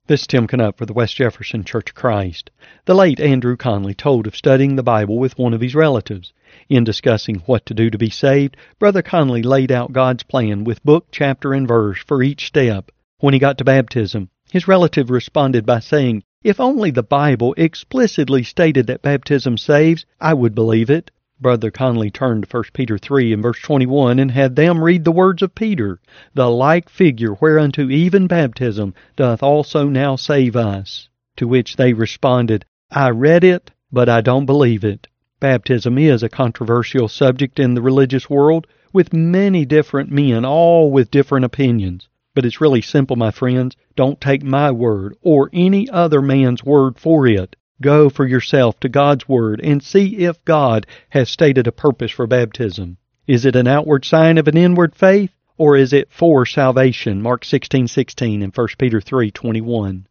This is Tim Knupp for the West Jefferson Church of Christ. The late Andrew Conley told of studying the Bible with one of his relatives. In discussing what to do to be saved, Brother Conley laid out God's plan with book, chapter, and verse for each step. When he got to baptism, his relative responded by saying, "If only the Bible explicitly stated that baptism saves, I would believe it." Brother Conley turned to 1 Peter 3 and verse 21 and had them read the words of Peter, "The like figure whereunto even baptism doth also now save us." To which they responded, "I read it, but I don't believe it." Baptism is a controversial subject in the religious world, with many different men, all with different opinions. But it's really simple, my friends. Don't take my word or any other man's word for it. Go for yourself to God's Word and see if God has stated a purpose for baptism. Is it an outward sign of an inward faith, or is it for salvation? Mark 16:16 and 1 Peter 3:21.